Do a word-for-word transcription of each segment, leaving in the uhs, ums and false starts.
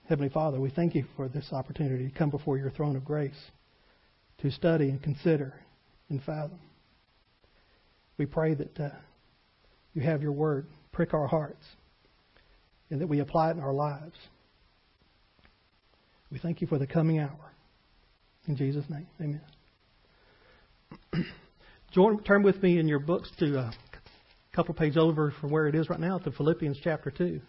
Heavenly Father, we thank you for this opportunity to come before your throne of grace, to study and consider and fathom. We pray that uh, you have your word prick our hearts and that we apply it in our lives. We thank you for the coming hour. In Jesus' name, amen. Join, turn with me in your books to a couple pages over from where it is right now to Philippians chapter two.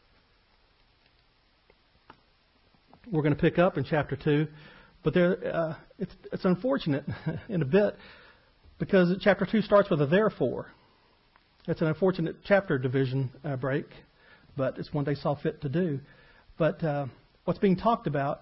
We're going to pick up in chapter two, but there uh, it's, it's unfortunate in a bit because chapter two starts with a therefore. It's an unfortunate chapter division uh, break, but it's one they saw fit to do. But uh, what's being talked about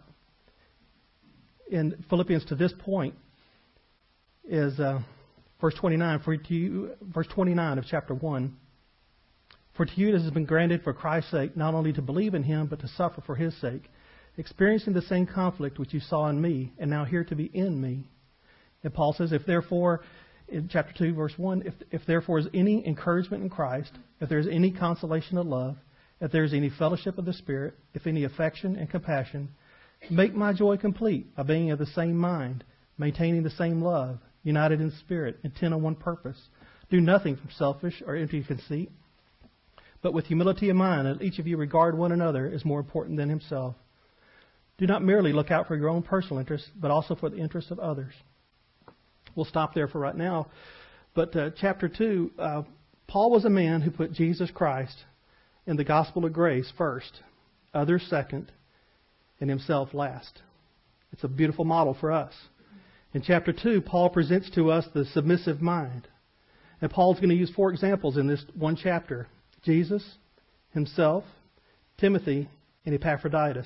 in Philippians to this point is uh, verse twenty-nine. For to you, verse twenty-nine of chapter one. For to you it has been granted for Christ's sake not only to believe in Him, but to suffer for His sake, experiencing the same conflict which you saw in me, and now here to be in me. And Paul says, if therefore, in chapter two, verse one, if, if therefore is any encouragement in Christ, if there is any consolation of love, if there is any fellowship of the Spirit, if any affection and compassion, make my joy complete by being of the same mind, maintaining the same love, united in spirit, intent on one purpose. Do nothing from selfish or empty conceit, but with humility of mind, let each of you regard one another as more important than himself. Do not merely look out for your own personal interests, but also for the interests of others. We'll stop there for right now. But uh, chapter two, uh, Paul was a man who put Jesus Christ in the gospel of grace first, others second, and himself last. It's a beautiful model for us. In chapter two, Paul presents to us the submissive mind. And Paul's going to use four examples in this one chapter. Jesus, himself, Timothy, and Epaphroditus.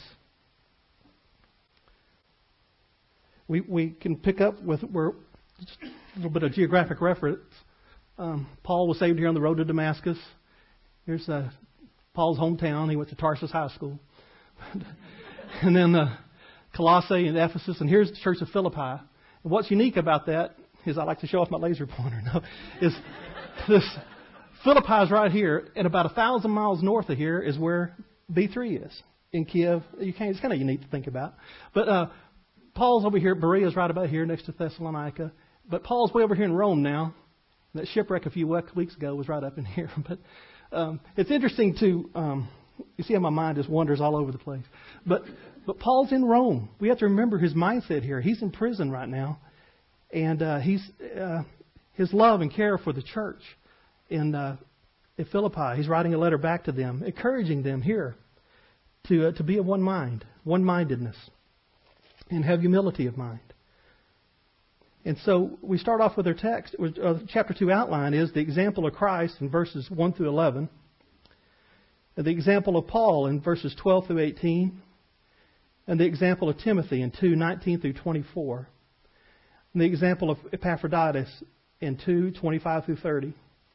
We we can pick up with where just a little bit of geographic reference. Um, Paul was saved here on the road to Damascus. Here's uh, Paul's hometown. He went to Tarsus High School. And then uh, Colossae and Ephesus. And here's the church of Philippi. And what's unique about that is I like to show off my laser pointer. No, is this Philippi is right here, and about a thousand miles north of here is where B three is in Kiev. You can't. It's kind of unique to think about, but. Uh, Paul's over here. Berea's right about here next to Thessalonica. But Paul's way over here in Rome now. That shipwreck a few weeks ago was right up in here. But um, it's interesting to, um, you see how my mind just wanders all over the place. But but Paul's in Rome. We have to remember his mindset here. He's in prison right now. And uh, he's uh, his love and care for the church in, uh, in Philippi. He's writing a letter back to them, encouraging them here to uh, to be of one mind, one-mindedness. And have humility of mind. And so we start off with our text. Uh, chapter two outline is the example of Christ in verses one through eleven. And the example of Paul in verses twelve through eighteen. And the example of Timothy in two nineteen through twenty-four. And the example of Epaphroditus in two twenty-five through thirty.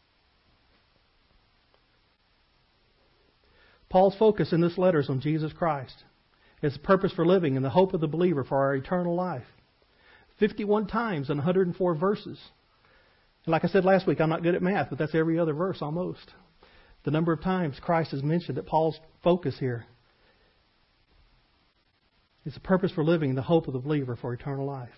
Paul's focus in this letter is on Jesus Christ. It's the purpose for living and the hope of the believer for our eternal life. fifty-one times in one hundred four verses. And like I said last week, I'm not good at math, but that's every other verse almost. The number of times Christ is mentioned at Paul's focus here. It's the purpose for living and the hope of the believer for eternal life.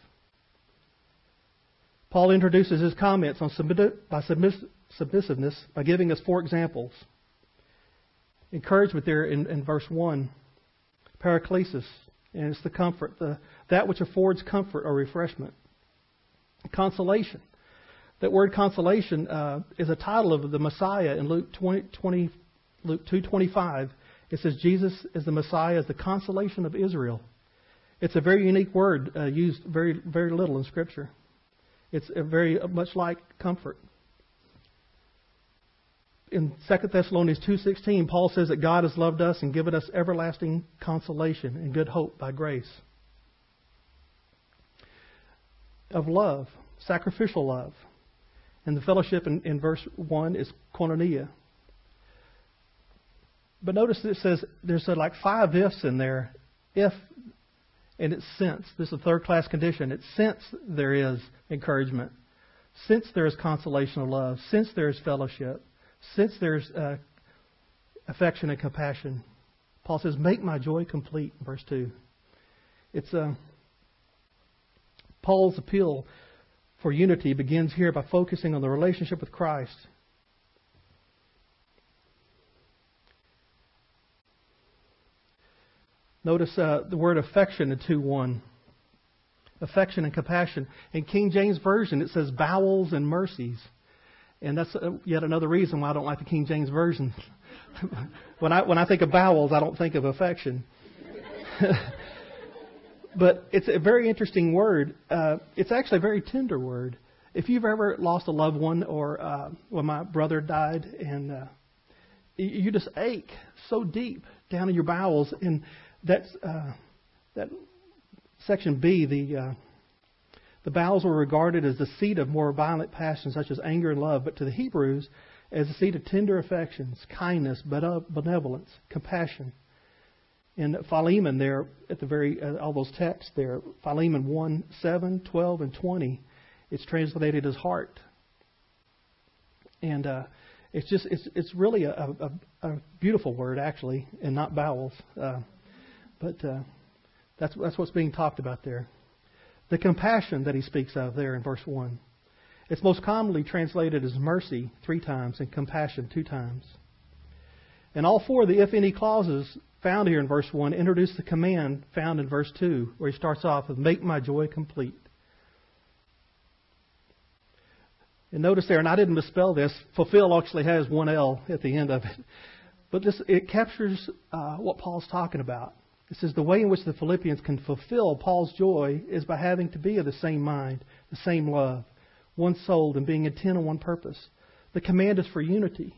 Paul introduces his comments on by submissiveness by giving us four examples. Encouragement there in, in verse one. Paraklesis, and it's the comfort, the, that which affords comfort or refreshment. Consolation. That word consolation uh, is a title of the Messiah in Luke twenty, twenty, Luke two twenty-five. It says Jesus is the Messiah, as the consolation of Israel. It's a very unique word uh, used very very little in Scripture. It's a very much like comfort. In Second Thessalonians two sixteen, Paul says that God has loved us and given us everlasting consolation and good hope by grace. Of love, sacrificial love. And the fellowship in, in verse one is koinonia. But notice it says there's like five ifs in there. If, and it's since. This is a third class condition. It's since there is encouragement. Since there is consolation of love. Since there is fellowship. Since there's uh, affection and compassion. Paul says, make my joy complete, in verse two. It's uh, Paul's appeal for unity begins here by focusing on the relationship with Christ. Notice uh, the word affection in two one. Affection and compassion. In King James Version, it says bowels and mercies. And that's yet another reason why I don't like the King James Version. when I when I think of bowels, I don't think of affection. But it's a very interesting word. Uh, it's actually a very tender word. If you've ever lost a loved one, or uh, when my brother died, and uh, you just ache so deep down in your bowels, and that's uh, that section B, the uh, the bowels were regarded as the seat of more violent passions such as anger and love, but to the Hebrews as the seat of tender affections, kindness, benevolence, compassion. In Philemon there, at the very, uh, all those texts there, Philemon one, seven, twelve, and twenty, it's translated as heart. And uh, it's just, it's it's really a, a, a beautiful word, actually, and not bowels. Uh, but uh, that's, that's what's being talked about there. The compassion that he speaks of there in verse one. It's most commonly translated as mercy three times and compassion two times. And all four of the if any clauses found here in verse one introduce the command found in verse two, where he starts off with, make my joy complete. And notice there, and I didn't misspell this, fulfill actually has one L at the end of it. But this it captures uh, what Paul's talking about. It says the way in which the Philippians can fulfill Paul's joy is by having to be of the same mind, the same love, one soul, and being intent on one purpose. The command is for unity.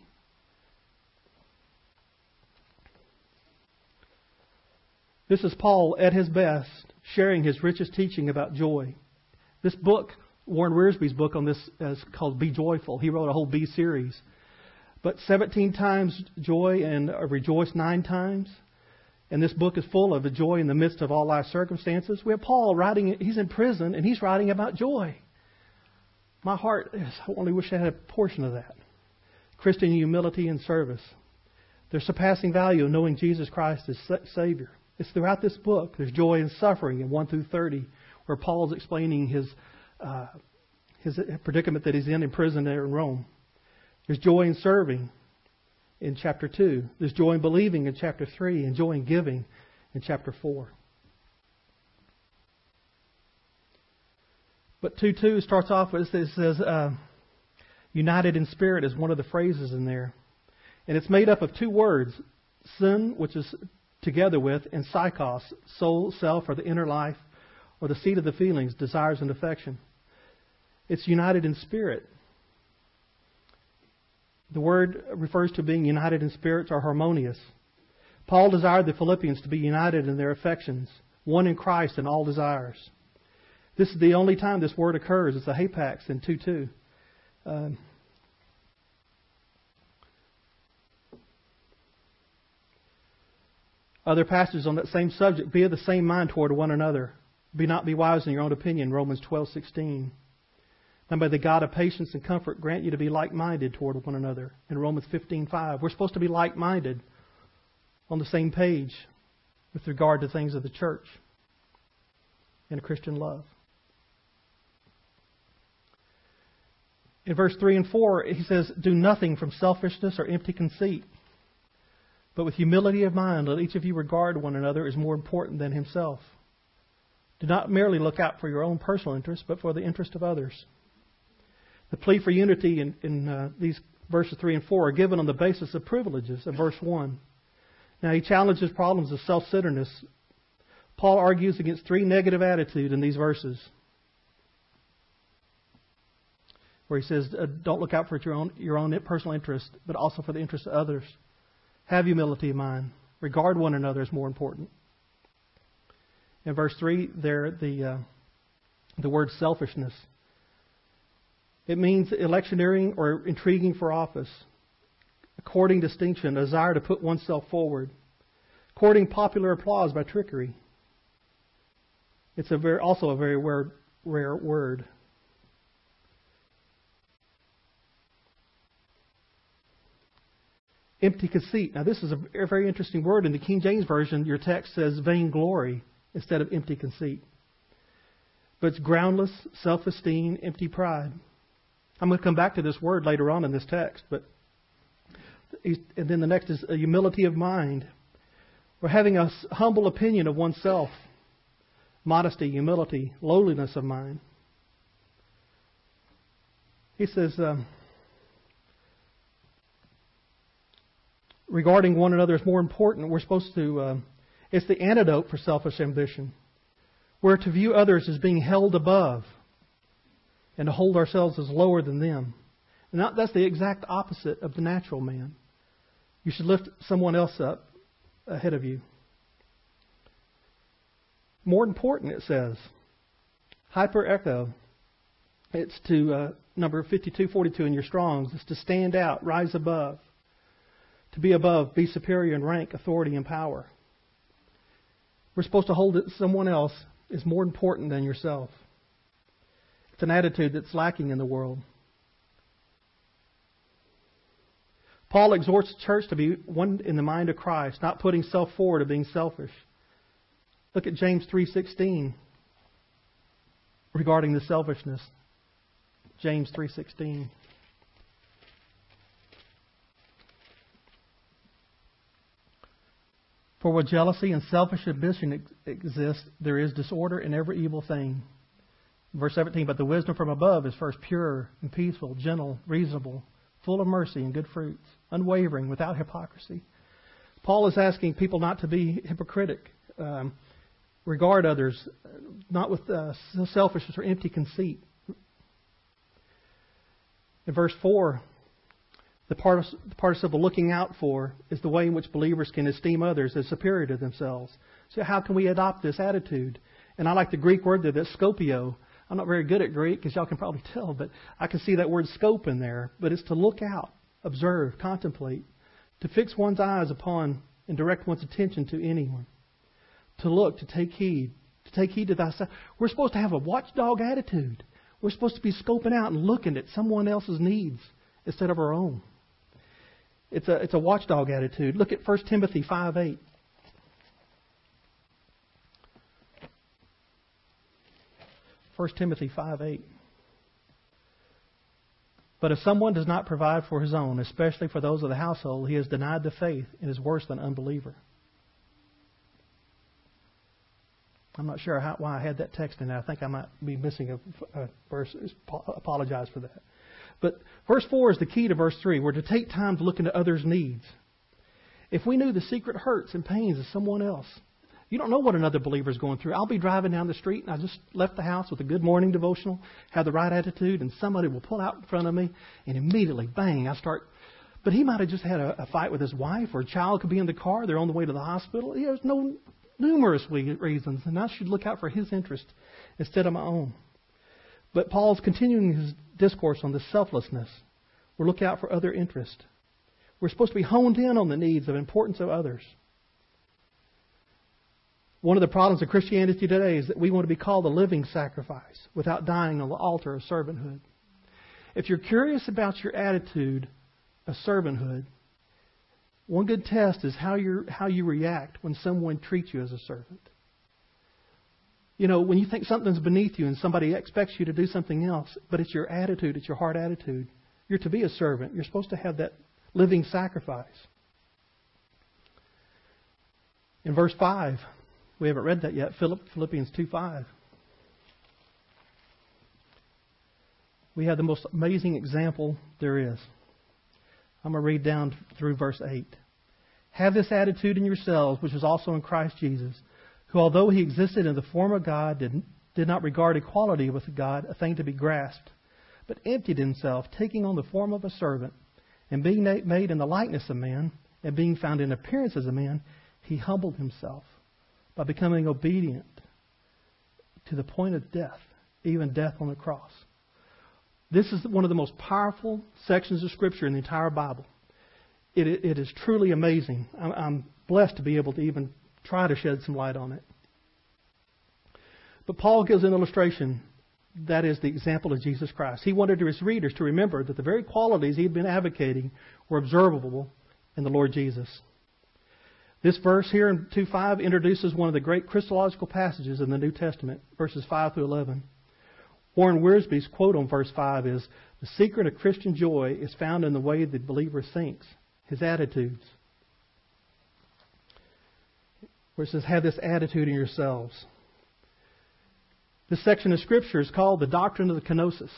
This is Paul at his best, sharing his richest teaching about joy. This book, Warren Wiersbe's book on this, is called Be Joyful. He wrote a whole B series. But seventeen times joy and rejoice nine times. And this book is full of the joy in the midst of all life circumstances. We have Paul writing, he's in prison, and he's writing about joy. My heart is, I only wish I had a portion of that. Christian humility and service. There's surpassing value of knowing Jesus Christ as Savior. It's throughout this book. There's joy in suffering in one through thirty, where Paul's explaining his uh, his predicament that he's in in prison there in Rome. There's joy in serving in chapter two. There's joy in believing in chapter three, and joy in giving in chapter four. But two two starts off with, it says, uh, united in spirit is one of the phrases in there. And it's made up of two words, sin, which is together with, and psychos, soul, self, or the inner life, or the seat of the feelings, desires, and affection. It's united in spirit. The word refers to being united in spirits or harmonious. Paul desired the Philippians to be united in their affections, one in Christ in all desires. This is the only time this word occurs. It's a hapax in two two. Um, Other passages on that same subject, be of the same mind toward one another. Be not be wise in your own opinion, Romans twelve sixteen. And may the God of patience and comfort grant you to be like-minded toward one another, in Romans fifteen five. We're supposed to be like-minded, on the same page, with regard to things of the church and Christian love. In verse three and four, he says, do nothing from selfishness or empty conceit, but with humility of mind, let each of you regard one another as more important than himself. Do not merely look out for your own personal interest, but for the interest of others. The plea for unity in, in uh, these verses three and four are given on the basis of privileges of verse one. Now he challenges problems of self-centeredness. Paul argues against three negative attitudes in these verses, where he says, uh, don't look out for your own, your own personal interest, but also for the interest of others. Have humility of mind. Regard one another as more important. In verse three, there the uh, the word selfishness. It means electioneering or intriguing for office, courting distinction, a desire to put oneself forward, courting popular applause by trickery. It's a very, also a very rare, rare word. Empty conceit. Now this is a very interesting word. In the King James Version, your text says vainglory instead of empty conceit. But it's groundless self-esteem, empty pride. I'm going to come back to this word later on in this text. But and then the next is a humility of mind. We're having a humble opinion of oneself. Modesty, humility, lowliness of mind. He says, um, regarding one another is more important. We're supposed to, uh, it's the antidote for selfish ambition. We're to view others as being held above and to hold ourselves as lower than them. And that, that's the exact opposite of the natural man. You should lift someone else up ahead of you. More important, it says. Hyper echo. It's to uh, number fifty-two forty-two in your Strongs. It's to stand out, rise above. To be above, be superior in rank, authority, and power. We're supposed to hold it someone else is more important than yourself. It's an attitude that's lacking in the world. Paul exhorts the church to be one in the mind of Christ, not putting self forward or being selfish. Look at James three sixteen regarding the selfishness. James three sixteen. For where jealousy and selfish ambition ex- exist, there is disorder in every evil thing. Verse seventeen, but the wisdom from above is first pure and peaceful, gentle, reasonable, full of mercy and good fruits, unwavering, without hypocrisy. Paul is asking people not to be hypocritic, um, regard others, not with uh, selfishness or empty conceit. In verse four, the, partic- the participle looking out for is the way in which believers can esteem others as superior to themselves. So how can we adopt this attitude? And I like the Greek word there, that's scopio. I'm not very good at Greek, as y'all can probably tell, but I can see that word scope in there. But it's to look out, observe, contemplate, to fix one's eyes upon and direct one's attention to anyone. To look, to take heed, to take heed to thyself. We're supposed to have a watchdog attitude. We're supposed to be scoping out and looking at someone else's needs instead of our own. It's a, it's a watchdog attitude. Look at First Timothy five eight. First Timothy five eight. But if someone does not provide for his own, especially for those of the household, he has denied the faith and is worse than an unbeliever. I'm not sure how, why I had that text in there. I think I might be missing a, a verse. Apologize for that. But verse four is the key to verse three. We're to take time to look into others' needs. If we knew the secret hurts and pains of someone else, you don't know what another believer is going through. I'll be driving down the street and I just left the house with a good morning devotional, have the right attitude, and somebody will pull out in front of me and immediately, bang, I start. But he might have just had a, a fight with his wife, or a child could be in the car. They're on the way to the hospital. There's no numerous reasons, and I should look out for his interest instead of my own. But Paul's continuing his discourse on the selflessness. We'll look out for other interest. We're supposed to be honed in on the needs of importance of others. One of the problems of Christianity today is that we want to be called a living sacrifice without dying on the altar of servanthood. If you're curious about your attitude of servanthood, one good test is how you how you react when someone treats you as a servant. You know, when you think something's beneath you and somebody expects you to do something else, but it's your attitude, it's your heart attitude. You're to be a servant. You're supposed to have that living sacrifice. In verse five, we haven't read that yet, Philippians two five. We have the most amazing example there is. I'm going to read down through verse eight. Have this attitude in yourselves, which was also in Christ Jesus, who, although he existed in the form of God, did, did not regard equality with God a thing to be grasped, but emptied himself, taking on the form of a servant, and being made in the likeness of man, and being found in appearance as a man, he humbled himself by becoming obedient to the point of death, even death on the cross. This is one of the most powerful sections of Scripture in the entire Bible. It, it is truly amazing. I'm, I'm blessed to be able to even try to shed some light on it. But Paul gives an illustration that is the example of Jesus Christ. He wanted his readers to remember that the very qualities he had been advocating were observable and the Lord Jesus. This verse here in two five introduces one of the great Christological passages in the New Testament, verses five through eleven. Warren Wiersbe's quote on verse five is, "The secret of Christian joy is found in the way the believer thinks, his attitudes." Where it says, have this attitude in yourselves. This section of Scripture is called the doctrine of the kenosis.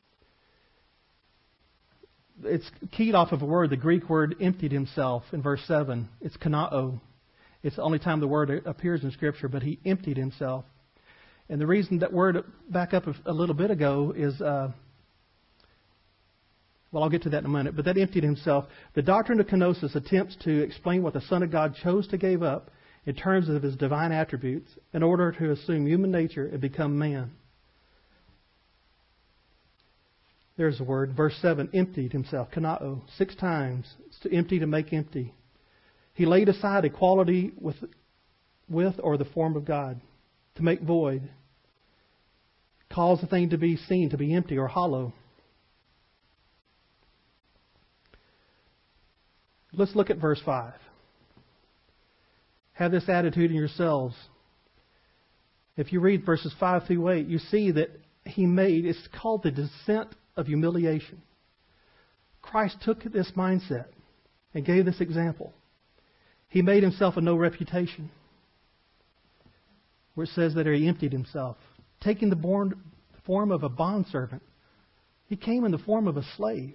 It's keyed off of a word, the Greek word emptied himself in verse seven. It's kanao. It's the only time the word appears in Scripture, but he emptied himself. And the reason that word back up a little bit ago is, uh, well, I'll get to that in a minute, but that emptied himself. The doctrine of kenosis attempts to explain what the Son of God chose to give up in terms of his divine attributes in order to assume human nature and become man. There's the word. Verse seven, emptied himself, kanao, six times. It's to empty, to make empty. He laid aside equality with, with or the form of God, to make void. Cause the thing to be seen to be empty or hollow. Let's look at verse five. Have this attitude in yourselves. If you read verses five through eight, you see that he made, it's called the descent of humiliation. Christ took this mindset and gave this example. He made himself a no reputation, where it says that he emptied himself, taking the born form of a bondservant. He came in the form of a slave.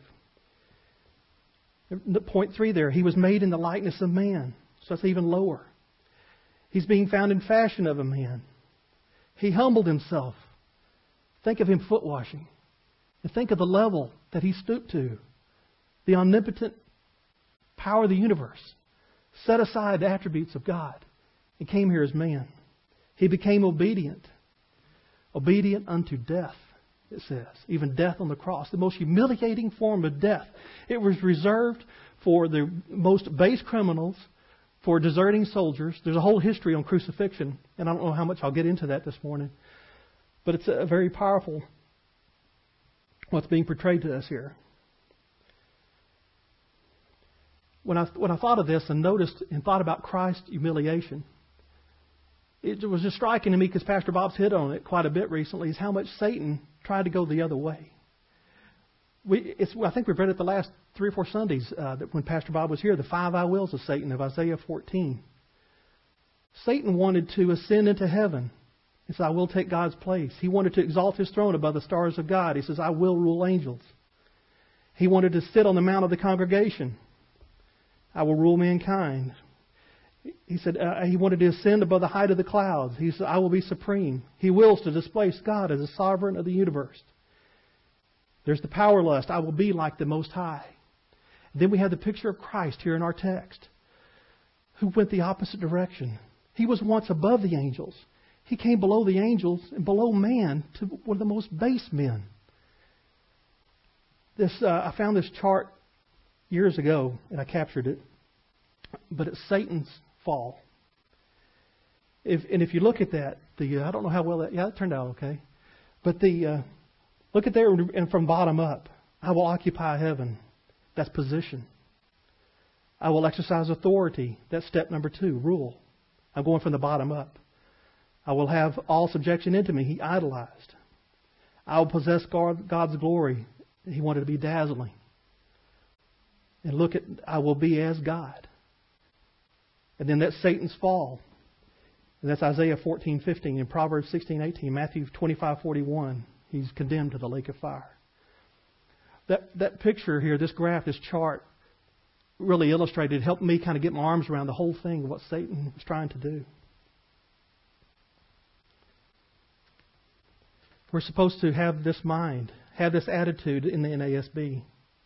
Point three there, he was made in the likeness of man. So that's even lower. He's being found in fashion of a man. He humbled himself. Think of him foot washing. And think of the level that he stooped to. The omnipotent power of the universe set aside the attributes of God and came here as man. He became obedient. Obedient unto death, it says. Even death on the cross. The most humiliating form of death. It was reserved for the most base criminals, for deserting soldiers. There's a whole history on crucifixion, and I don't know how much I'll get into that this morning. But it's a very powerful what's being portrayed to us here. When I when I thought of this and noticed and thought about Christ's humiliation, it was just striking to me, because Pastor Bob's hit on it quite a bit recently, is how much Satan tried to go the other way. We, it's, I think we've read it the last three or four Sundays uh, that when Pastor Bob was here, the five I wills of Satan of Isaiah fourteen. Satan wanted to ascend into heaven. He said, I will take God's place. He wanted to exalt his throne above the stars of God. He says, I will rule angels. He wanted to sit on the mount of the congregation. I will rule mankind. He said uh, he wanted to ascend above the height of the clouds. He said, I will be supreme. He wills to displace God as the sovereign of the universe. There's the power lust. I will be like the Most High. Then we have the picture of Christ here in our text, who went the opposite direction. He was once above the angels. He came below the angels and below man to one of the most base men. This uh, I found this chart years ago, and I captured it. But it's Satan's fall. If, and if you look at that, the uh, I don't know how well that, yeah, it turned out okay. But the uh, look at there and from bottom up, I will occupy heaven. That's position. I will exercise authority. That's step number two, rule. I'm going from the bottom up. I will have all subjection into me. He idolized. I will possess God, God's glory. He wanted to be dazzling. And look at, I will be as God. And then that's Satan's fall. And that's Isaiah fourteen fifteen, and Proverbs sixteen eighteen, Matthew twenty-five forty-one. He's condemned to the lake of fire. That that picture here, this graph, this chart, really illustrated, helped me kind of get my arms around the whole thing of what Satan was trying to do. We're supposed to have this mind, have this attitude in the N A S B.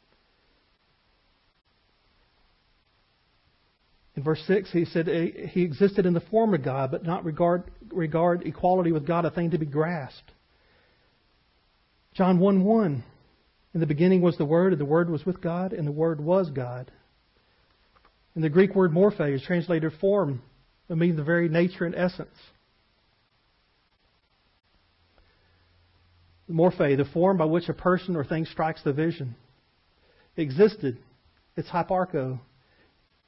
In verse six, he said he existed in the form of God, but not regard regard equality with God a thing to be grasped. John one one, in the beginning was the Word, and the Word was with God, and the Word was God. And the Greek word morphe is translated form. It means the very nature and essence. Morphe, the form by which a person or thing strikes the vision. Existed. It's hyparcho.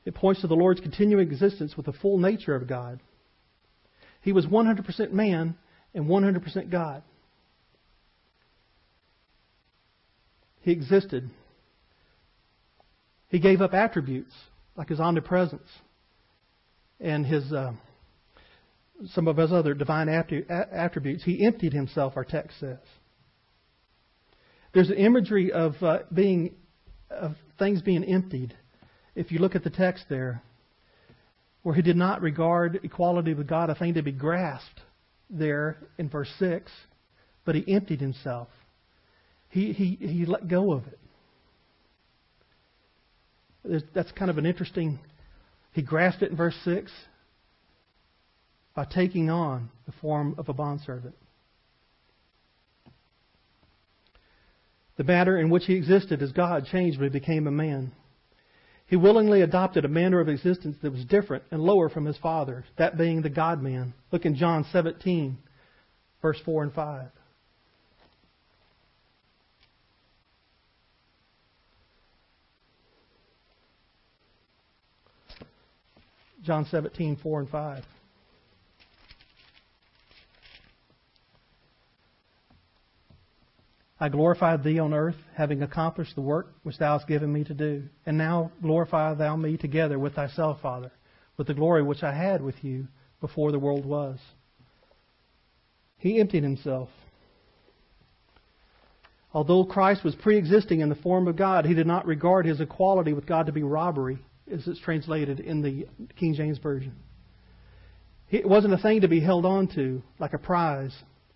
It points to the Lord's continuing existence with the full nature of God. He was one hundred percent man and one hundred percent God. He existed. He gave up attributes like His omnipresence and His uh, some of His other divine attributes. He emptied Himself, our text says. There's an imagery of uh, being of things being emptied. If you look at the text there, where He did not regard equality with God a thing to be grasped there in verse six, but He emptied Himself. He, he, he let go of it. There's, that's kind of an interesting... He grasped it in verse six by taking on the form of a bondservant. The matter in which He existed as God changed when He became a man. He willingly adopted a manner of existence that was different and lower from His Father, that being the God-man. Look in John seventeen, verse four and five. John seventeen, four and five. I glorified Thee on earth, having accomplished the work which Thou hast given me to do. And now glorify Thou me together with Thyself, Father, with the glory which I had with You before the world was. He emptied Himself. Although Christ was pre-existing in the form of God, He did not regard His equality with God to be robbery, as it's translated in the King James Version. It wasn't a thing to be held on to like a prize.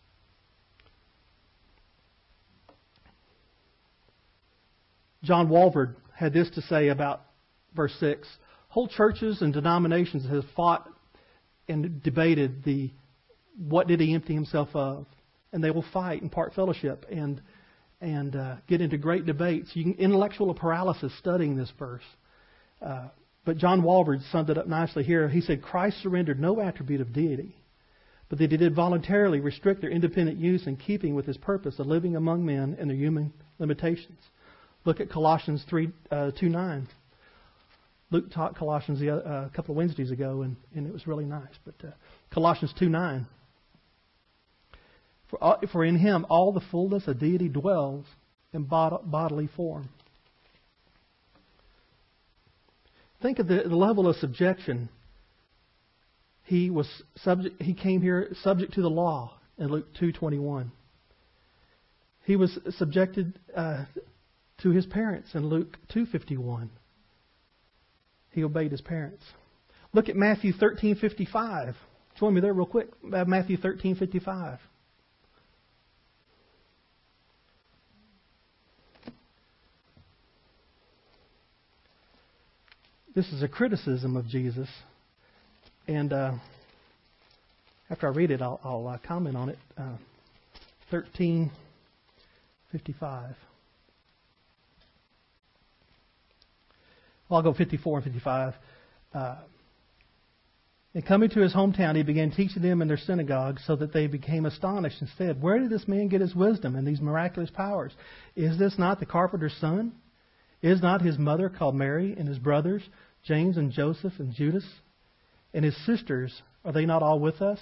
John Walvoord had this to say about verse six. Whole churches and denominations have fought and debated the what did He empty Himself of? And they will fight and part fellowship and and uh, get into great debates. You can, intellectual paralysis studying this verse. Uh, but John Walvoord summed it up nicely here. He said, Christ surrendered no attribute of deity, but that He did voluntarily restrict their independent use in keeping with His purpose of living among men and their human limitations. Look at Colossians three, uh, two nine. Luke taught Colossians the, uh, a couple of Wednesdays ago, and, and it was really nice. But uh, Colossians two nine. For, uh, for in Him all the fullness of deity dwells in bod- bodily form. Think of the, the level of subjection. He was subject. He came here subject to the law in Luke two twenty one. He was subjected uh, to His parents in Luke two fifty one. He obeyed His parents. Look at Matthew thirteen fifty five. Join me there real quick. Matthew thirteen fifty five. This is a criticism of Jesus, and uh, after I read it, I'll, I'll uh, comment on it. Uh, thirteen fifty-five. Well, I'll go fifty-four and fifty-five. Uh, and coming to His hometown, He began teaching them in their synagogue, so that they became astonished and said, "Where did this man get his wisdom and these miraculous powers? Is this not the carpenter's son? Is not his mother called Mary, and his brothers, James and Joseph and Judas? And his sisters, are they not all with us?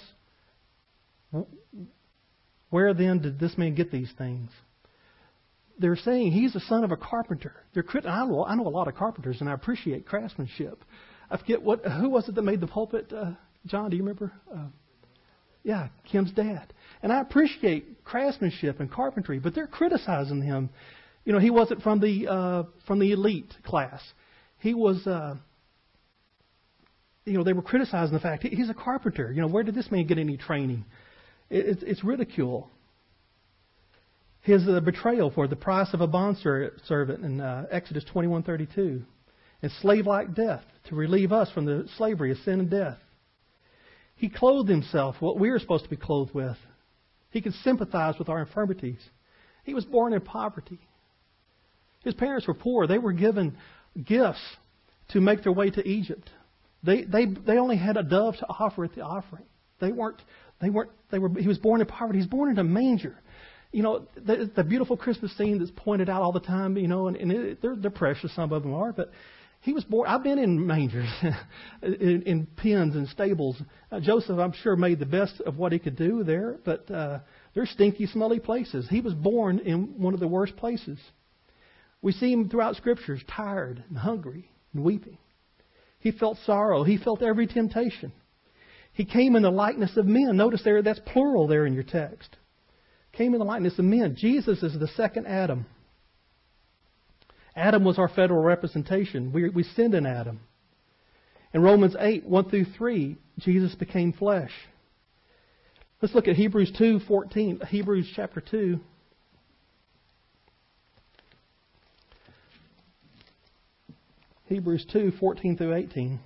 Where then did this man get these things?" They're saying he's the son of a carpenter. They're crit- I know, I know a lot of carpenters, and I appreciate craftsmanship. I forget what who was it that made the pulpit. Uh, John, do you remember? Uh, yeah, Kim's dad. And I appreciate craftsmanship and carpentry, but they're criticizing him. You know, he wasn't from the uh, from the elite class. He was, uh, you know, they were criticizing the fact he's a carpenter. You know, where did this man get any training? It, it's, it's ridicule. His uh, betrayal for the price of a bondservant in uh, Exodus twenty-one thirty-two, and slave-like death to relieve us from the slavery of sin and death. He clothed Himself what we are supposed to be clothed with. He could sympathize with our infirmities. He was born in poverty. His parents were poor. They were given gifts to make their way to Egypt. They they they only had a dove to offer at the offering. They weren't they weren't they were. He was born in poverty. He's born in a manger. You know, the, the beautiful Christmas scene that's pointed out all the time. You know, and, and it, they're they're precious. Some of them are, but He was born. I've been in mangers, in, in pens and stables. Uh, Joseph, I'm sure, made the best of what he could do there, but uh, they're stinky, smelly places. He was born in one of the worst places. We see him throughout Scriptures, tired and hungry and weeping. He felt sorrow. He felt every temptation. He came in the likeness of men. Notice there, that's plural there in your text. Came in the likeness of men. Jesus is the second Adam. Adam was our federal representation. We, we sinned in Adam. In Romans eight, one through three, Jesus became flesh. Let's look at Hebrews two fourteen. Hebrews chapter two. Hebrews two fourteen through eighteen.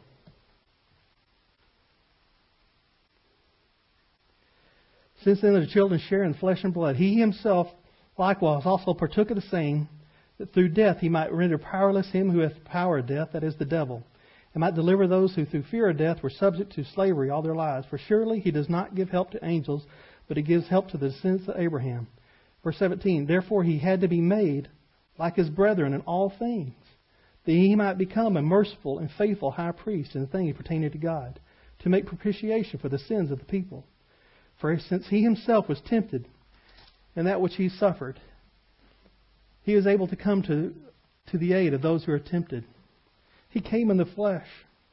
Since then the children share in flesh and blood, he himself likewise also partook of the same, that through death he might render powerless him who hath power of death, that is the devil, and might deliver those who through fear of death were subject to slavery all their lives. For surely he does not give help to angels, but he gives help to the descendants of Abraham. Verse seventeen, therefore he had to be made like his brethren in all things, that he might become a merciful and faithful high priest in the things pertaining to God, to make propitiation for the sins of the people. For since he himself was tempted in that which he suffered, he is able to come to, to the aid of those who are tempted. He came in the flesh.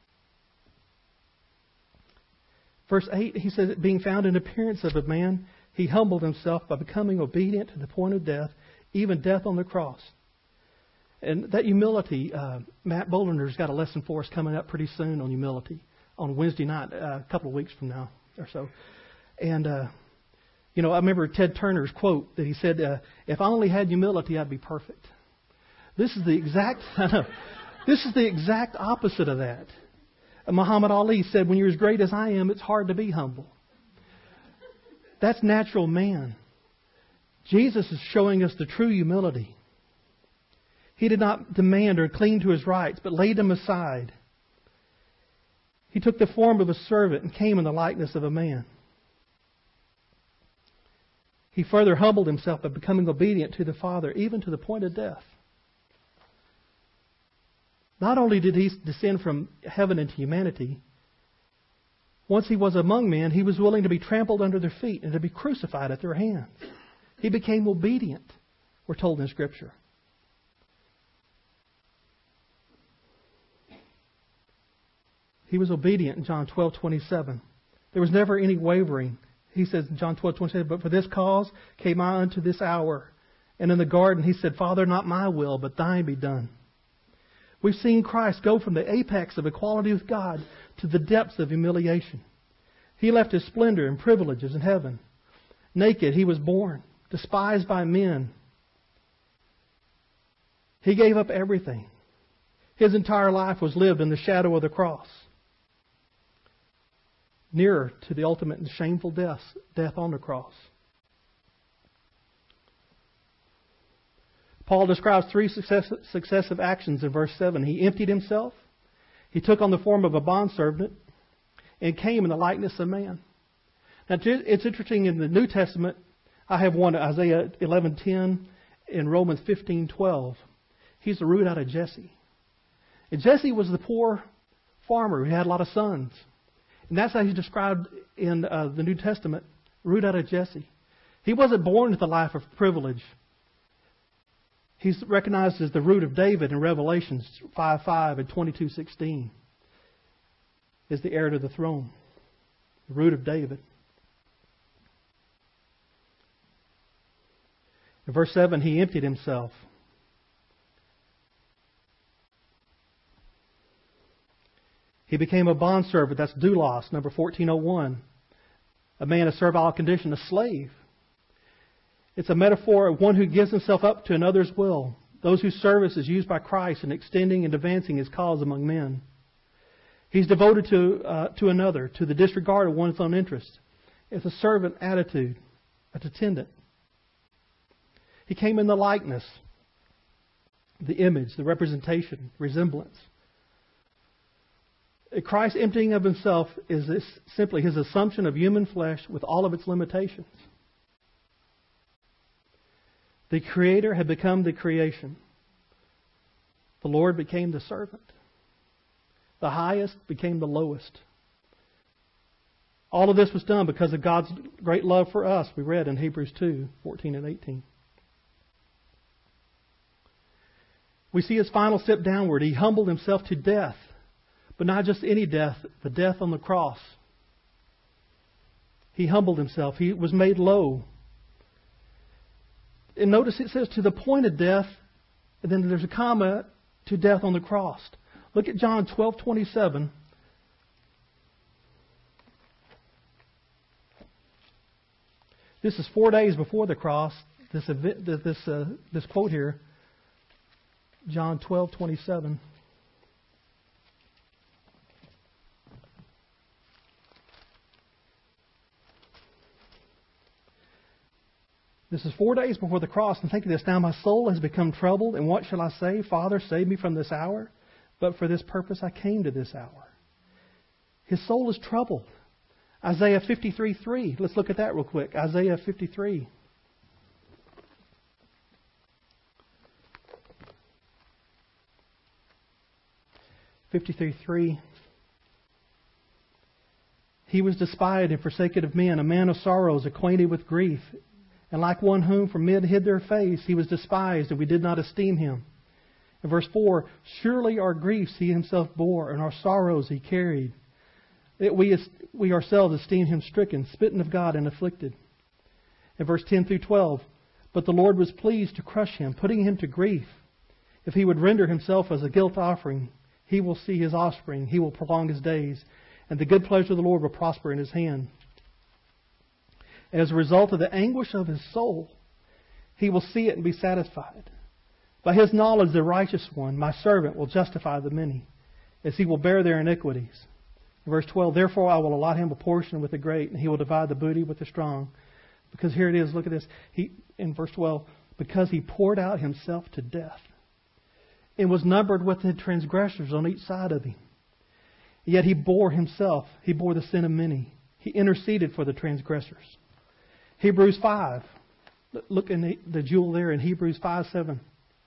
Verse eight, he says, being found in appearance of a man, he humbled himself by becoming obedient to the point of death, even death on the cross. And that humility, uh, Matt Bollinger's got a lesson for us coming up pretty soon on humility on Wednesday night, uh, a couple of weeks from now or so. And, uh, you know, I remember Ted Turner's quote that he said, uh, if I only had humility, I'd be perfect. This is the exact, I know, this is the exact opposite of that. Uh, Muhammad Ali said, when you're as great as I am, it's hard to be humble. That's natural man. Jesus is showing us the true humility. He did not demand or cling to his rights, but laid them aside. He took the form of a servant and came in the likeness of a man. He further humbled himself by becoming obedient to the Father, even to the point of death. Not only did he descend from heaven into humanity, once he was among men, he was willing to be trampled under their feet and to be crucified at their hands. He became obedient, we're told in Scripture. He was obedient in John twelve twenty-seven. There was never any wavering. He says in John twelve twenty-seven, but for this cause came I unto this hour. And in the garden he said, Father, not my will, but thine be done. We've seen Christ go from the apex of equality with God to the depths of humiliation. He left his splendor and privileges in heaven. Naked he was born, despised by men. He gave up everything. His entire life was lived in the shadow of the cross. Nearer to the ultimate and shameful death, death on the cross. Paul describes three success, successive actions in verse seven. He emptied himself. He took on the form of a bondservant and came in the likeness of man. Now, it's interesting in the New Testament, I have one, Isaiah eleven ten and Romans fifteen twelve. He's the root out of Jesse. And Jesse was the poor farmer who had a lot of sons. And that's how he's described in uh, the New Testament, root out of Jesse. He wasn't born with a life of privilege. He's recognized as the root of David in Revelations five five and twenty-two sixteen. Is the heir to the throne. The root of David. In verse seven, he emptied himself. He became a bondservant. That's doulos, number fourteen oh one. A man of servile condition, a slave. It's a metaphor of one who gives himself up to another's will. Those whose service is used by Christ in extending and advancing His cause among men. He's devoted to uh, to another, to the disregard of one's own interests. It's a servant attitude, a dependent. He came in the likeness, the image, the representation, resemblance. Christ's emptying of Himself is this, simply His assumption of human flesh with all of its limitations. The Creator had become the creation. The Lord became the servant. The highest became the lowest. All of this was done because of God's great love for us. We read in Hebrews two, fourteen and eighteen. We see his final step downward. He humbled himself to death. But not just any death, the death on the cross. He humbled himself. He was made low. And notice it says to the point of death, and then there's a comma, to death on the cross. Look at John twelve twenty-seven. This is four days before the cross. This event, this uh, this quote here, John twelve twenty-seven. This is four days before the cross, and think of this. Now my soul has become troubled, and what shall I say? Father, save me from this hour. But for this purpose I came to this hour. His soul is troubled. Isaiah fifty-three three. Let's look at that real quick. Isaiah fifty-three. fifty-three three. He was despised and forsaken of men, a man of sorrows, acquainted with grief. And like one whom from men hid their face, he was despised, and we did not esteem him. In verse four, surely our griefs he himself bore, and our sorrows he carried. That we, we ourselves esteemed him stricken, smitten of God, and afflicted. In verse ten through twelve, but the Lord was pleased to crush him, putting him to grief. If he would render himself as a guilt offering, he will see his offspring, he will prolong his days, and the good pleasure of the Lord will prosper in his hand. As a result of the anguish of his soul, he will see it and be satisfied. By his knowledge, the righteous one, my servant, will justify the many, as he will bear their iniquities. In verse twelve, therefore I will allot him a portion with the great, and he will divide the booty with the strong. Because here it is, look at this. He, in verse twelve, because he poured out himself to death, and was numbered with the transgressors on each side of him. Yet he bore himself, he bore the sin of many. He interceded for the transgressors. Hebrews five. Look in the, the jewel there in Hebrews five seven.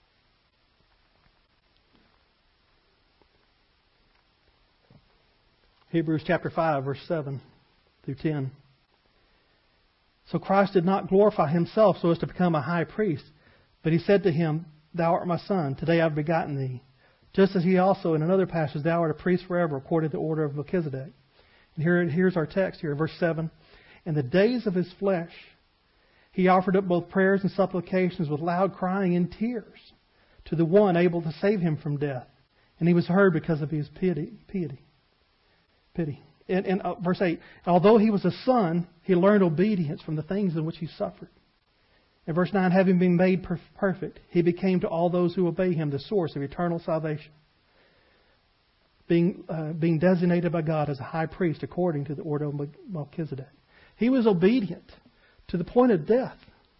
Hebrews chapter five, verse seven through ten. So Christ did not glorify himself so as to become a high priest, but he said to him, Thou art my son, today I have begotten thee. Just as he also, in another passage, Thou art a priest forever, according to the order of Melchizedek. And here, here's our text here, verse seven. In the days of his flesh, he offered up both prayers and supplications with loud crying and tears to the one able to save him from death. And he was heard because of his pity. Pity. Pity. And, and uh, verse eight, although he was a son, he learned obedience from the things in which he suffered. In verse nine, having been made per- perfect, he became to all those who obey him the source of eternal salvation. Being, uh, being designated by God as a high priest according to the order of Melchizedek. He was obedient to the point of death.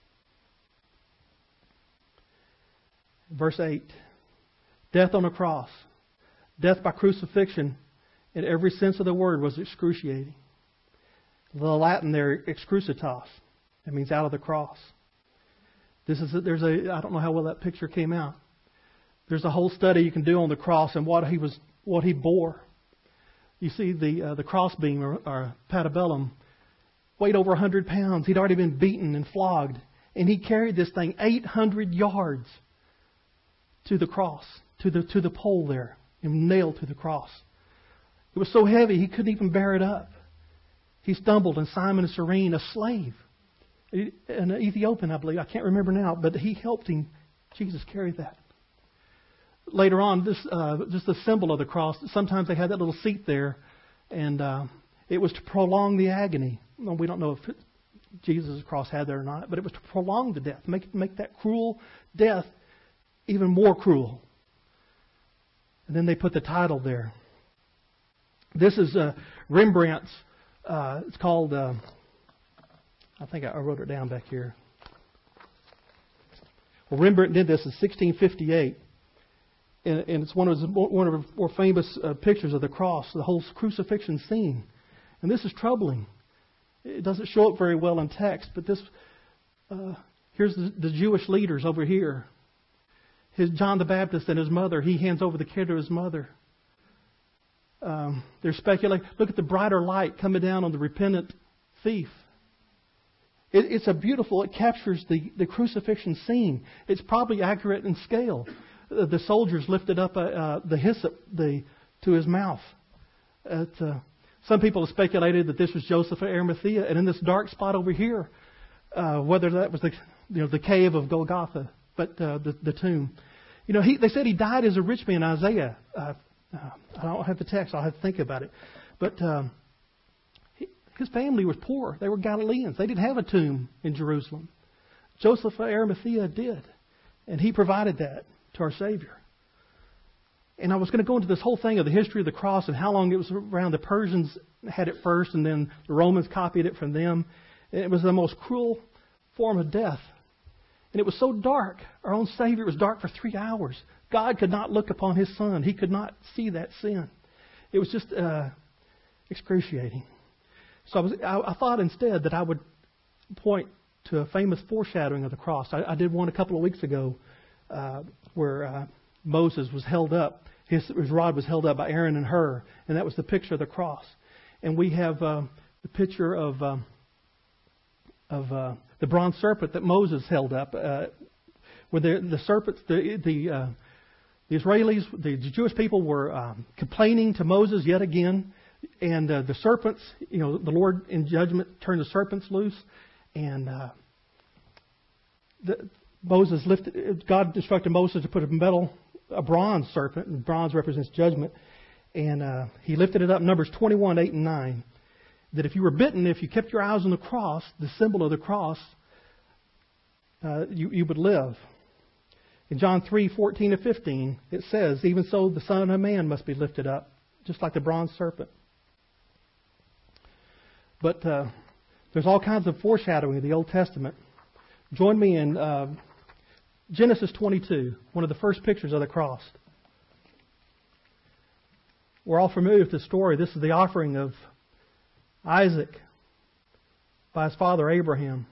Verse eight. Death on a cross. Death by crucifixion, in every sense of the word, was excruciating. The Latin there, excrucitas. It means out of the cross. This is a, there's a I don't know how well that picture came out. There's a whole study you can do on the cross and what he was what he bore. You see the uh, the crossbeam or, or patibellum weighed over one hundred pounds. He'd already been beaten and flogged. And he carried this thing eight hundred yards to the cross, to the to the pole there, and nailed to the cross. It was so heavy he couldn't even bear it up. He stumbled, and Simon of Cyrene, a slave, an Ethiopian, I believe, I can't remember now, but he helped him, Jesus, carry that. Later on, this uh, just the symbol of the cross, sometimes they had that little seat there, and uh, it was to prolong the agony. Well, we don't know if it, Jesus' cross had that or not, but it was to prolong the death, make make that cruel death even more cruel. And then they put the title there. This is uh, Rembrandt's, uh, it's called, uh, I think I wrote it down back here. Well, Rembrandt did this in sixteen fifty-eight. And, and it's one of his, one of the more famous uh, pictures of the cross, the whole crucifixion scene. And this is troubling. It doesn't show up very well in text, but this, uh, here's the, the Jewish leaders over here. His John the Baptist and his mother, he hands over the care to his mother. Um, there's speculation. Look at the brighter light coming down on the repentant thief. It, it's a beautiful, it captures the, the crucifixion scene. It's probably accurate in scale. Uh, the soldiers lifted up uh, uh, the hyssop the, to his mouth. It, uh, some people have speculated that this was Joseph of Arimathea, and in this dark spot over here, uh, whether that was the you know the cave of Golgotha, but uh, the, the tomb. You know, he, they said he died as a rich man, Isaiah. Uh, uh, I don't have the text. I'll have to think about it. But um, he, his family was poor. They were Galileans. They didn't have a tomb in Jerusalem. Joseph of Arimathea did. And he provided that to our Savior. And I was going to go into this whole thing of the history of the cross and how long it was around. The Persians had it first, and then the Romans copied it from them. And it was the most cruel form of death. And it was so dark. Our own Savior was dark for three hours. God could not look upon His Son. He could not see that sin. It was just uh, excruciating. So I, was, I, I thought instead that I would point to a famous foreshadowing of the cross. I, I did one a couple of weeks ago uh, where uh, Moses was held up. His, his rod was held up by Aaron and Hur. And that was the picture of the cross. And we have uh, the picture of... Um, of uh, the bronze serpent that Moses held up, uh, where the, the serpents, the the, uh, the Israelis, the Jewish people were um, complaining to Moses yet again, and uh, the serpents, you know, the Lord in judgment turned the serpents loose, and uh, the, Moses lifted. God instructed Moses to put a metal, a bronze serpent, and bronze represents judgment, and uh, he lifted it up. Numbers twenty-one, eight and nine. That if you were bitten, if you kept your eyes on the cross, the symbol of the cross, uh, you, you would live. In John three, fourteen to fifteen, it says, even so the Son of Man must be lifted up, just like the bronze serpent. But uh, there's all kinds of foreshadowing of the Old Testament. Join me in uh, Genesis twenty-two, one of the first pictures of the cross. We're all familiar with this story. This is the offering of Isaac by his father Abraham.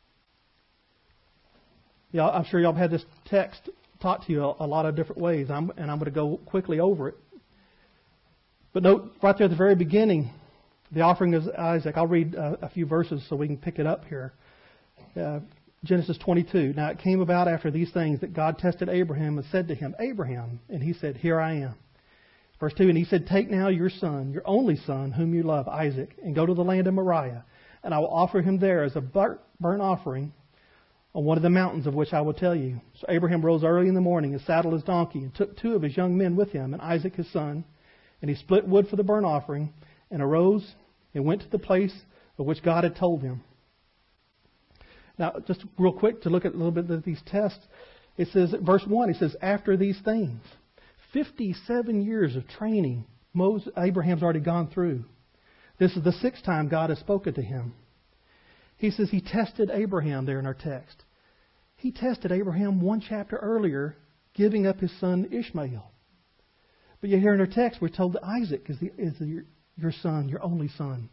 Yeah, I'm sure y'all have had this text taught to you a, a lot of different ways, I'm, and I'm going to go quickly over it. But note right there at the very beginning, the offering of Isaac. I'll read uh, a few verses so we can pick it up here. Uh, Genesis twenty-two. Now it came about after these things that God tested Abraham and said to him, Abraham, and he said, Here I am. Verse two, and he said, Take now your son, your only son, whom you love, Isaac, and go to the land of Moriah, and I will offer him there as a burnt offering on one of the mountains of which I will tell you. So Abraham rose early in the morning and saddled his donkey and took two of his young men with him and Isaac his son, and he split wood for the burnt offering and arose and went to the place of which God had told him. Now, just real quick to look at a little bit of these tests. It says, verse one, it says, after these things. fifty-seven years of training Moses, Abraham's already gone through. This is the sixth time God has spoken to him. He says he tested Abraham there in our text. He tested Abraham one chapter earlier, giving up his son Ishmael. But yet here in our text, we're told that Isaac is, the, is the, your, your son, your only son.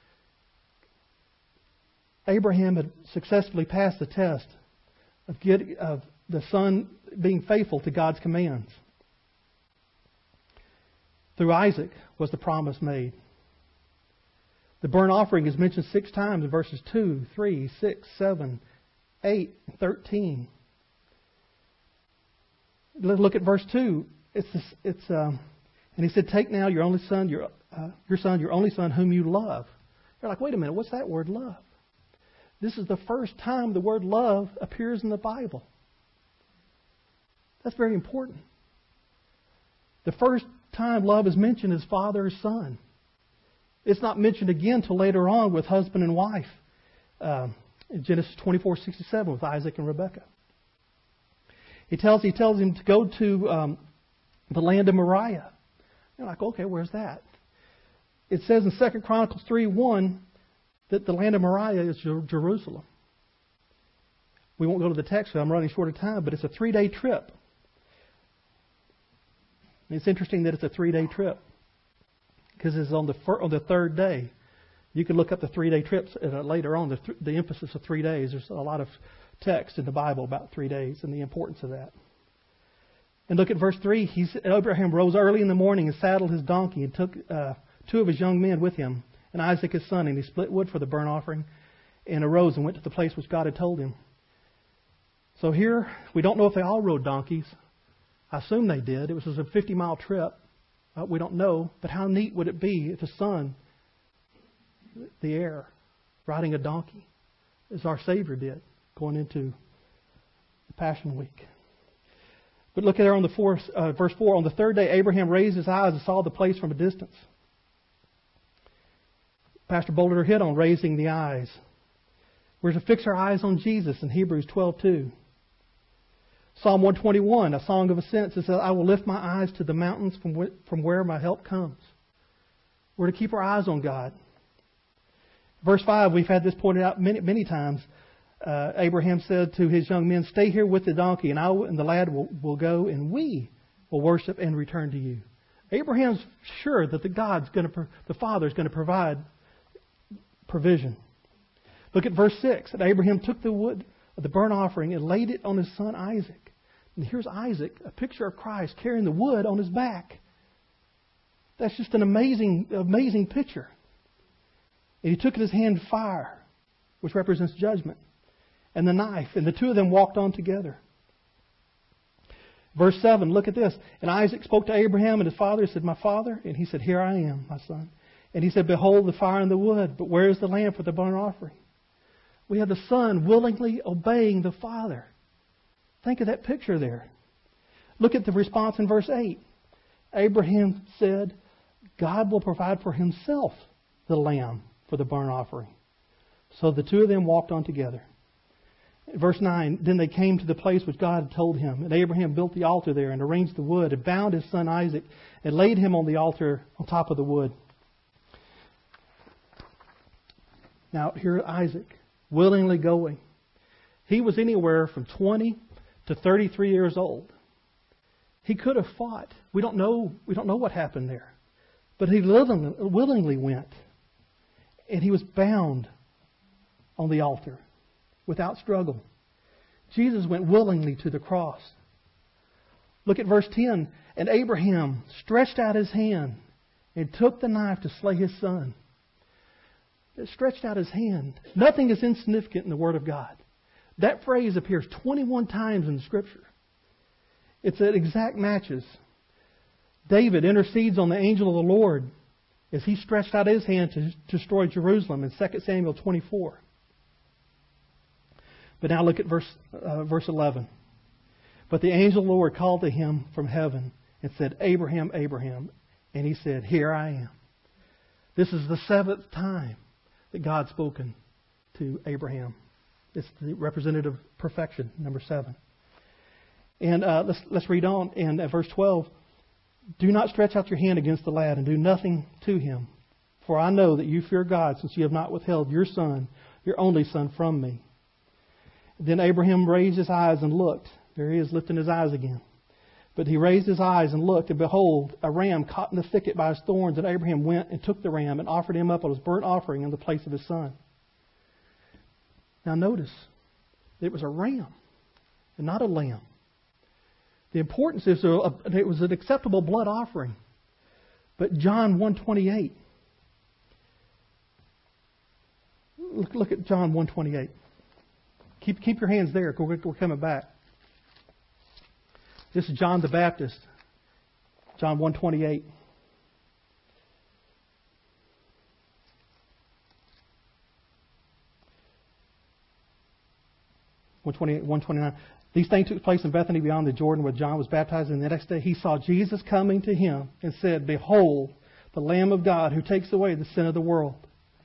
Abraham had successfully passed the test of, get, of the son being faithful to God's commands. Through Isaac was the promise made. The burnt offering is mentioned six times in verses two, three, six, seven, eight, and thirteen. Let's look at verse two. It's this, it's um, and he said, "Take now your only son, your uh, your son, your only son, whom you love." You're like, wait a minute, what's that word, love? This is the first time the word love appears in the Bible. That's very important. The first time love is mentioned is father or son. It's not mentioned again till later on with husband and wife. Um, in Genesis twenty-four sixty-seven with Isaac and Rebekah. He tells he tells him to go to um, the land of Moriah. You're like, okay, where's that? It says in Second Chronicles three one that the land of Moriah is Jerusalem. We won't go to the text, so I'm running short of time, but it's a three-day trip. And it's interesting that it's a three-day trip because it's on the fir- on the third day. You can look up the three-day trips uh, later on. The, th- the emphasis of three days. There's a lot of text in the Bible about three days and the importance of that. And look at verse three. He said, Abraham rose early in the morning and saddled his donkey and took uh, two of his young men with him, and Isaac his son, and he split wood for the burnt offering, and arose and went to the place which God had told him. So here, we don't know if they all rode donkeys. I assume they did. It was a fifty-mile trip. Uh, we don't know. But how neat would it be if the son, the heir, riding a donkey, as our Savior did, going into the Passion Week. But look at there on the fourth, uh, verse four. On the third day, Abraham raised his eyes and saw the place from a distance. Pastor Boulder hit on raising the eyes. We're to fix our eyes on Jesus in Hebrews twelve two. Psalm one twenty-one, a song of ascents, it says, I will lift my eyes to the mountains from, wh- from where my help comes. We're to keep our eyes on God. Verse five, we've had this pointed out many, many times. Uh, Abraham said to his young men, stay here with the donkey, and I will, and the lad will, will go, and we will worship and return to you. Abraham's sure that the God's going to, the Father is going to provide provision. Look at verse six. And Abraham took the wood of the burnt offering and laid it on his son Isaac. And here's Isaac, a picture of Christ, carrying the wood on his back. That's just an amazing, amazing picture. And he took in his hand fire, which represents judgment, and the knife, and the two of them walked on together. Verse seven, look at this. And Isaac spoke to Abraham and his father. He said, my father? And he said, here I am, my son. And he said, behold the fire and the wood, but where is the lamb for the burnt offering? We have the son willingly obeying the Father. Think of that picture there. Look at the response in verse eight. Abraham said, God will provide for himself the lamb for the burnt offering. So the two of them walked on together. Verse nine, then they came to the place which God had told him. And Abraham built the altar there and arranged the wood and bound his son Isaac and laid him on the altar on top of the wood. Now here Isaac, willingly going. He was anywhere from twenty to thirty-three years old. He could have fought. We don't know, we don't know what happened there. But he willingly went. And he was bound on the altar without struggle. Jesus went willingly to the cross. Look at verse ten. And Abraham stretched out his hand and took the knife to slay his son. It stretched out his hand. Nothing is insignificant in the Word of God. That phrase appears twenty-one times in Scripture. It's at exact matches. David intercedes on the angel of the Lord as he stretched out his hand to destroy Jerusalem in Second Samuel twenty-four. But now look at verse uh, verse eleven. But the angel of the Lord called to him from heaven and said, Abraham, Abraham. And he said, here I am. This is the seventh time that God's spoken to Abraham. It's the representative perfection, number seven. And uh, let's let's read on. And at verse twelve, do not stretch out your hand against the lad and do nothing to him. For I know that you fear God, since you have not withheld your son, your only son, from me. Then Abraham raised his eyes and looked. There he is, lifting his eyes again. But he raised his eyes and looked, and behold, a ram caught in the thicket by his thorns. And Abraham went and took the ram and offered him up on his burnt offering in the place of his son. Now notice, it was a ram and not a lamb. The importance is it was an acceptable blood offering. But John one twenty-eight. Look, look at John one twenty-eight. Keep keep your hands there. We're, we're coming back. This is John the Baptist. John one twenty-eight. one twenty-eight, one twenty-nine. These things took place in Bethany beyond the Jordan where John was baptized. And the next day he saw Jesus coming to him and said, behold, the Lamb of God who takes away the sin of the world.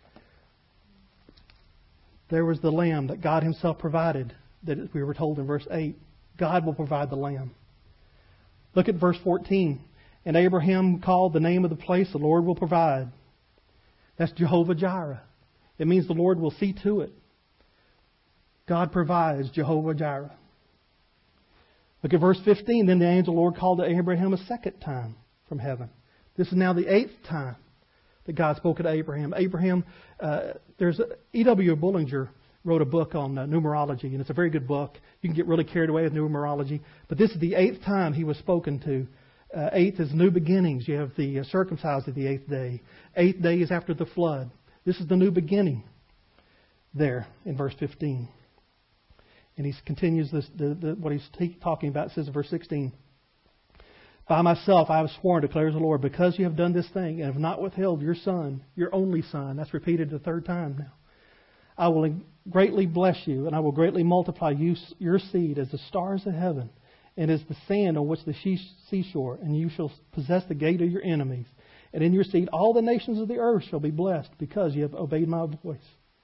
There was the lamb that God himself provided, that we were told in verse eight. God will provide the lamb. Look at verse fourteen. And Abraham called the name of the place, the Lord will provide. That's Jehovah Jireh. It means the Lord will see to it. God provides, Jehovah Jireh. Look at verse fifteen. Then the angel of the Lord called to Abraham a second time from heaven. This is now the eighth time that God spoke to Abraham. Abraham, uh, there's E W Bullinger wrote a book on uh, numerology, and it's a very good book. You can get really carried away with numerology. But this is the eighth time he was spoken to. Uh, eighth is new beginnings. You have the uh, circumcised of the eighth day. Eighth day is after the flood. This is the new beginning there in verse fifteen. And he continues this, the, the, what he's t- talking about. It says in verse sixteen, by myself I have sworn, declares the Lord, because you have done this thing and have not withheld your son, your only son. That's repeated the third time now. I will greatly bless you, and I will greatly multiply you, your seed as the stars of heaven, and as the sand on which the seashore, and you shall possess the gate of your enemies. And in your seed all the nations of the earth shall be blessed, because you have obeyed my voice.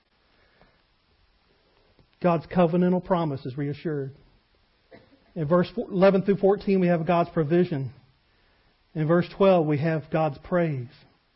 God's covenantal promise is reassured. In verse eleven through fourteen, we have God's provision. In verse twelve, we have God's praise.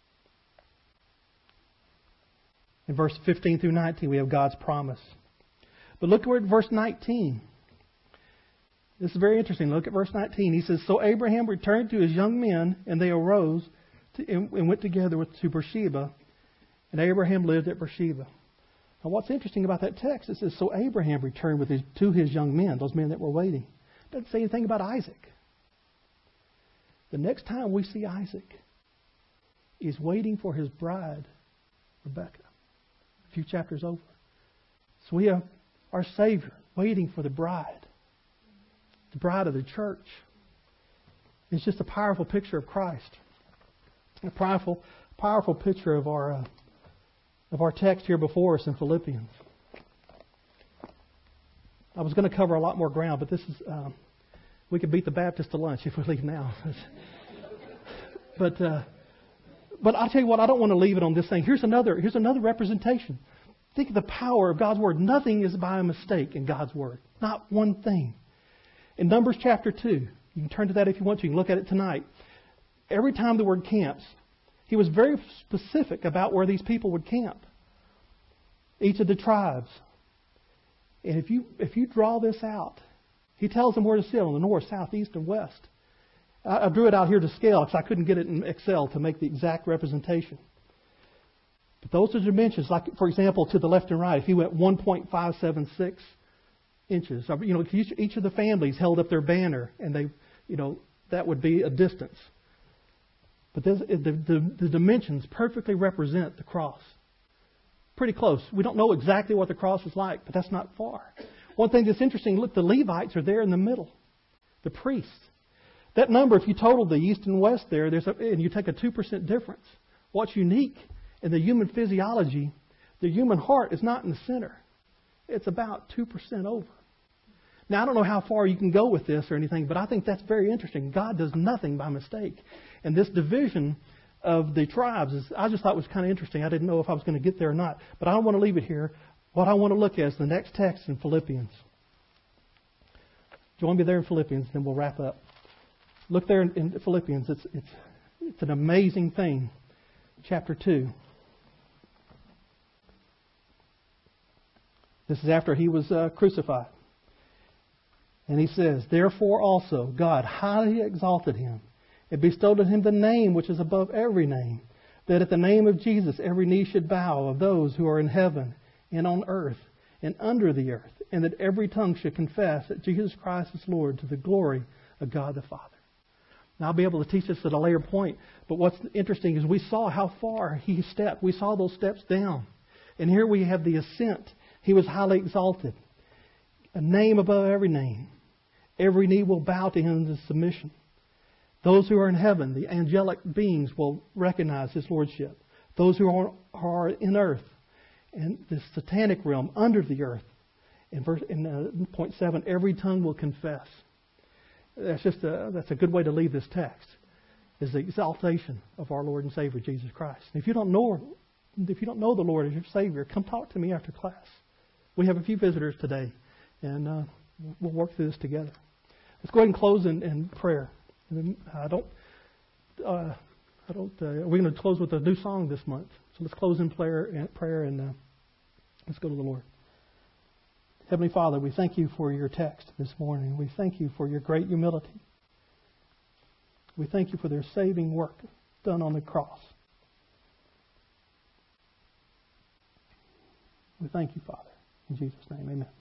In verse fifteen through nineteen, we have God's promise. But look at verse nineteen. This is very interesting. Look at verse nineteen. He says, so Abraham returned to his young men, and they arose to, and, and went together with, to Beersheba. And Abraham lived at Beersheba. Now what's interesting about that text, it says, so Abraham returned with his, to his young men, those men that were waiting. It doesn't say anything about Isaac. The next time we see Isaac, he's waiting for his bride, Rebekah. A few chapters over. So we have our Savior waiting for the bride. The bride of the church. It's just a powerful picture of Christ. A powerful, powerful picture of our uh, of our text here before us in Philippians. I was going to cover a lot more ground, but this is um, we could beat the Baptist to lunch if we leave now. but uh, but I'll tell you what, I don't want to leave it on this thing. Here's another here's another representation. Think of the power of God's Word. Nothing is by a mistake in God's Word. Not one thing. In Numbers chapter two, you can turn to that if you want to. You can look at it tonight. Every time the word camps, he was very specific about where these people would camp. Each of the tribes. And if you if you draw this out, he tells them where to sit on the north, south, east, and west. I, I drew it out here to scale because I couldn't get it in Excel to make the exact representation. But those are dimensions. Like, for example, to the left and right, if he went one point five seven six inches, you know, each, each of the families held up their banner, and they, you know, that would be a distance. But this, the, the, the dimensions perfectly represent the cross. Pretty close. We don't know exactly what the cross is like, but that's not far. One thing that's interesting, look, the Levites are there in the middle. The priests. That number, if you total the east and west there, there's a, and you take a two percent difference. What's unique in the human physiology, the human heart is not in the center. It's about two percent over. Now, I don't know how far you can go with this or anything, but I think that's very interesting. God does nothing by mistake. And this division of the tribes, is, I just thought was kind of interesting. I didn't know if I was going to get there or not. But I don't want to leave it here. What I want to look at is the next text in Philippians. Join me there in Philippians, then we'll wrap up. Look there in, in Philippians. It's, it's, it's an amazing thing. Chapter two. This is after he was uh, crucified. And he says, therefore also God highly exalted him and bestowed on him the name which is above every name, that at the name of Jesus every knee should bow of those who are in heaven and on earth and under the earth, and that every tongue should confess that Jesus Christ is Lord, to the glory of God the Father. Now, I'll be able to teach this at a later point, but what's interesting is we saw how far he stepped. We saw those steps down. And here we have the ascent. He was highly exalted. A name above every name. Every knee will bow to him in submission. Those who are in heaven, the angelic beings, will recognize his lordship. Those who are, are in earth, and the satanic realm under the earth. In verse in uh, point seven, every tongue will confess. That's just a, that's a good way to leave this text. Is the exaltation of our Lord and Savior Jesus Christ. And if you don't know, if you don't know the Lord as your Savior, come talk to me after class. We have a few visitors today, and uh, we'll work through this together. Let's go ahead and close in, in prayer. I don't. Uh, I don't. Uh, we're going to close with a new song this month. So let's close in prayer and prayer, and uh, let's go to the Lord. Heavenly Father, we thank you for your text this morning. We thank you for your great humility. We thank you for their saving work done on the cross. We thank you, Father. In Jesus' name, amen.